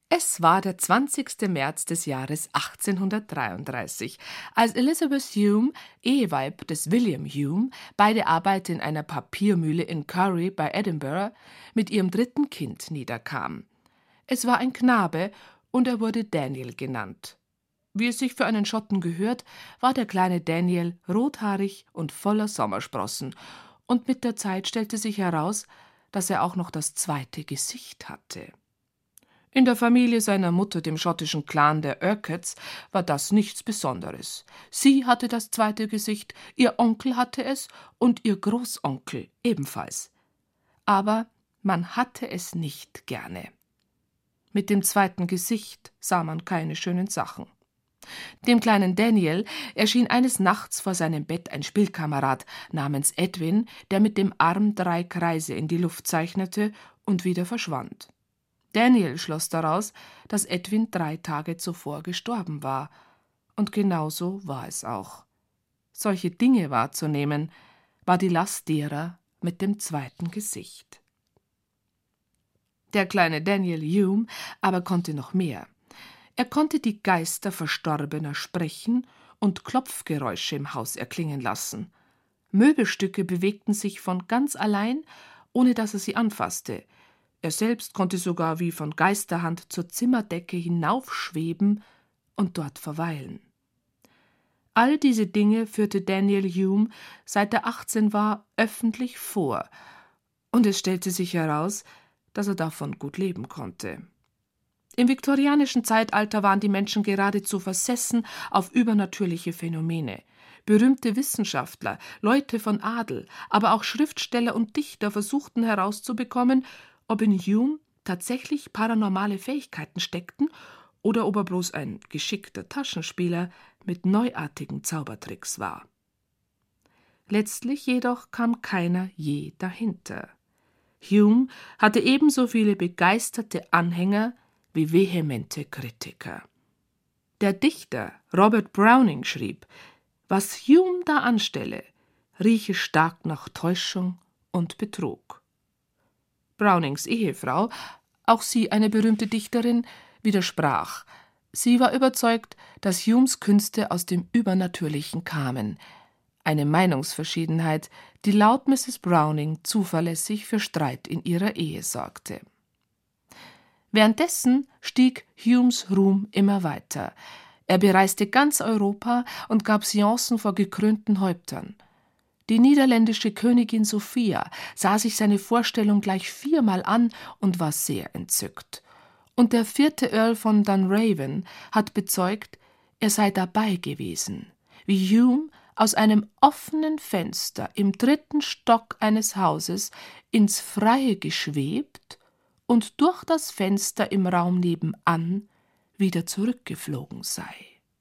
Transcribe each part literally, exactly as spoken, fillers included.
Es war der zwanzigste März des Jahres achtzehnhundertdreiunddreißig, als Elizabeth Hume, Eheweib des William Hume, beide Arbeiter in einer Papiermühle in Curry bei Edinburgh, mit ihrem dritten Kind niederkam. Es war ein Knabe und er wurde Daniel genannt. Wie es sich für einen Schotten gehört, war der kleine Daniel rothaarig und voller Sommersprossen, und mit der Zeit stellte sich heraus, dass er auch noch das zweite Gesicht hatte. In der Familie seiner Mutter, dem schottischen Clan der Urquharts, war das nichts Besonderes. Sie hatte das zweite Gesicht, ihr Onkel hatte es und ihr Großonkel ebenfalls. Aber man hatte es nicht gerne. Mit dem zweiten Gesicht sah man keine schönen Sachen. Dem kleinen Daniel erschien eines Nachts vor seinem Bett ein Spielkamerad namens Edwin, der mit dem Arm drei Kreise in die Luft zeichnete und wieder verschwand. Daniel schloss daraus, dass Edwin drei Tage zuvor gestorben war. Und genauso war es auch. Solche Dinge wahrzunehmen, war die Last derer mit dem zweiten Gesicht. Der kleine Daniel Hume aber konnte noch mehr. Er konnte die Geister Verstorbener sprechen und Klopfgeräusche im Haus erklingen lassen. Möbelstücke bewegten sich von ganz allein, ohne dass er sie anfasste. Er selbst konnte sogar wie von Geisterhand zur Zimmerdecke hinaufschweben und dort verweilen. All diese Dinge führte Daniel Hume, seit er achtzehn war, öffentlich vor, und es stellte sich heraus, dass er davon gut leben konnte. Im viktorianischen Zeitalter waren die Menschen geradezu versessen auf übernatürliche Phänomene. Berühmte Wissenschaftler, Leute von Adel, aber auch Schriftsteller und Dichter versuchten herauszubekommen, ob in Hume tatsächlich paranormale Fähigkeiten steckten oder ob er bloß ein geschickter Taschenspieler mit neuartigen Zaubertricks war. Letztlich jedoch kam keiner je dahinter. Hume hatte ebenso viele begeisterte Anhänger wie vehemente Kritiker. Der Dichter Robert Browning schrieb, was Hume da anstelle, rieche stark nach Täuschung und Betrug. Brownings Ehefrau, auch sie eine berühmte Dichterin, widersprach. Sie war überzeugt, dass Humes Künste aus dem Übernatürlichen kamen. Eine Meinungsverschiedenheit, die laut Misses Browning zuverlässig für Streit in ihrer Ehe sorgte. Währenddessen stieg Humes Ruhm immer weiter. Er bereiste ganz Europa und gab Seancen vor gekrönten Häuptern. Die niederländische Königin Sophia sah sich seine Vorstellung gleich viermal an und war sehr entzückt. Und der vierte Earl von Dunraven hat bezeugt, er sei dabei gewesen, wie Hume aus einem offenen Fenster im dritten Stock eines Hauses ins Freie geschwebt und durch das Fenster im Raum nebenan wieder zurückgeflogen sei.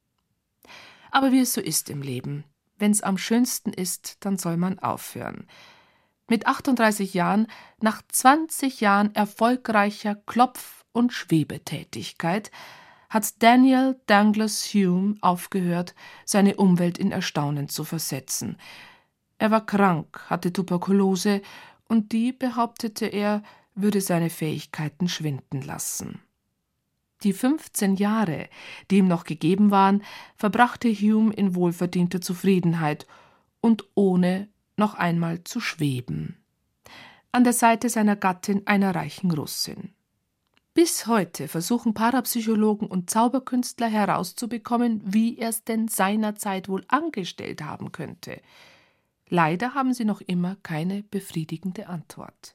Aber wie es so ist im Leben, wenn's am schönsten ist, dann soll man aufhören. Mit achtunddreißig Jahren, nach zwanzig Jahren erfolgreicher Klopf- und Schwebetätigkeit, hat Daniel Danglas Hume aufgehört, seine Umwelt in Erstaunen zu versetzen. Er war krank, hatte Tuberkulose, und die, behauptete er, würde seine Fähigkeiten schwinden lassen. Die fünfzehn Jahre, die ihm noch gegeben waren, verbrachte Hume in wohlverdienter Zufriedenheit und ohne noch einmal zu schweben. An der Seite seiner Gattin, einer reichen Russin. Bis heute versuchen Parapsychologen und Zauberkünstler herauszubekommen, wie er es denn seinerzeit wohl angestellt haben könnte. Leider haben sie noch immer keine befriedigende Antwort.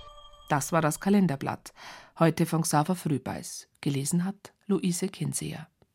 Das war das Kalenderblatt, heute von Xaver Frühbeiß. Gelesen hat Luise Kinseher.